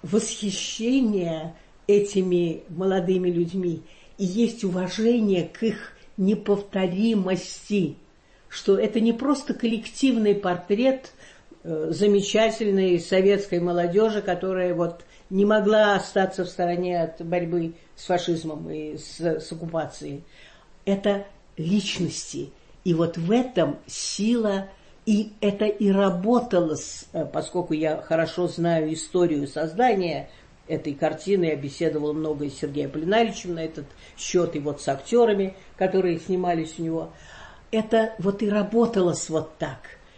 восхищение этими молодыми людьми, и есть уважение к их неповторимости, что это не просто коллективный портрет э, замечательной советской молодежи, которая вот не могла остаться в стороне от борьбы с фашизмом и с, с оккупацией. Это личности. И вот в этом сила, и это и работало, с, поскольку я хорошо знаю историю создания этой картины, я беседовала много с Сергеем Аполлинаровичем на этот счет, и вот с актерами, которые снимались у него. Это вот и работалось вот так,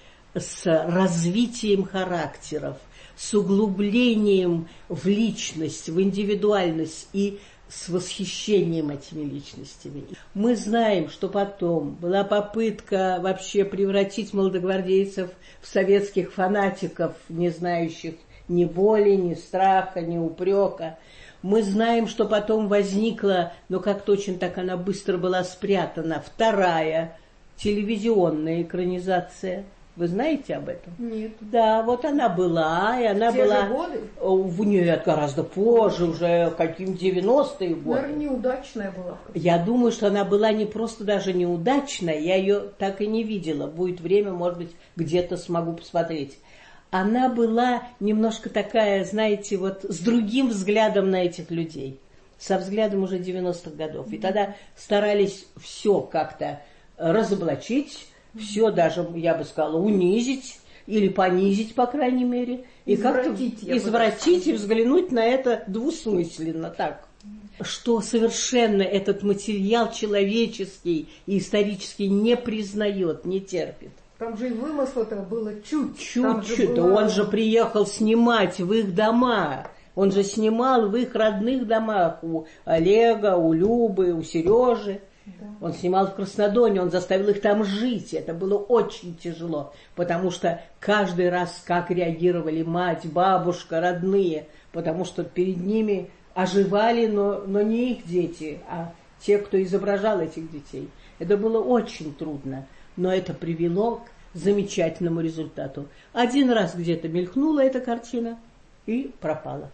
с развитием характеров, с углублением в личность, в индивидуальность и с восхищением этими личностями. Мы знаем, что потом была попытка вообще превратить молодогвардейцев в советских фанатиков, не знающих ни боли, ни страха, ни упрека. Мы знаем, что потом возникла, но как точно так она быстро была спрятана, вторая телевизионная экранизация. Вы знаете об этом? Нет. Да, вот она была, и она в те была... же годы? В нет, гораздо позже, уже каким девяностые годы. Наверное, неудачная была. Я думаю, что она была не просто даже неудачная, я ее так и не видела. Будет время, может быть, где-то смогу посмотреть. Она была немножко такая, знаете, вот с другим взглядом на этих людей. Со взглядом уже девяностых годов. И тогда старались все как-то разоблачить, все даже, я бы сказала, унизить или понизить, по крайней мере, и как-то извратить и взглянуть на это двусмысленно так, что совершенно этот материал человеческий и исторический не признает, не терпит. Там же и вымысла-то было чуть. Чуть-чуть. Было... Он же приехал снимать в их дома. Он же снимал в их родных домах. У Олега, у Любы, у Сережи. Да. Он снимал в Краснодоне, он заставил их там жить. Это было очень тяжело, потому что каждый раз как реагировали мать, бабушка, родные, потому что перед ними оживали, но, но не их дети, а те, кто изображал этих детей. Это было очень трудно, но это привело к замечательному результату. Один раз где-то мелькнула эта картина и пропала.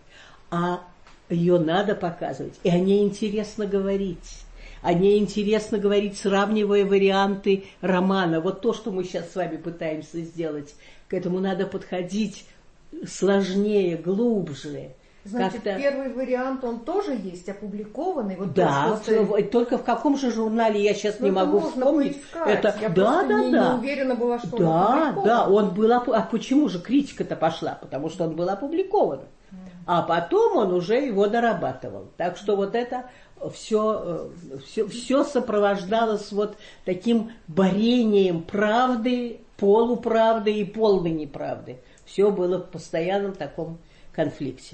А ее надо показывать, и о ней интересно говорить. О ней интересно говорить, сравнивая варианты романа. Вот то, что мы сейчас с вами пытаемся сделать. К этому надо подходить сложнее, глубже. Значит, как-то... первый вариант, он тоже есть, опубликованный? Вот да, то, что... только в каком же журнале, я сейчас ну, не могу вспомнить. Это... Я да, да, не, да. не уверена была, что да, он опубликован. Да, он был... А почему же критика-то пошла? Потому что он был опубликован. Mm. А потом он уже его дорабатывал. Так что вот это... Все, все, все сопровождалось вот таким борением правды, полуправды и полной неправды. Все было в постоянном таком конфликте.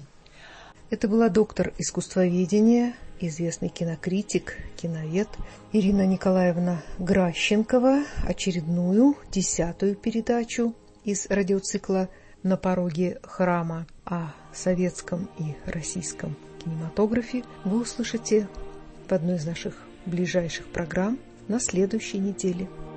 Это была доктор искусствоведения, известный кинокритик, киновед Ирина Николаевна Гращенкова. Очередную, десятую передачу из радиоцикла «На пороге храма» о советском и российском кинематографе вы услышите в одной из наших ближайших программ на следующей неделе.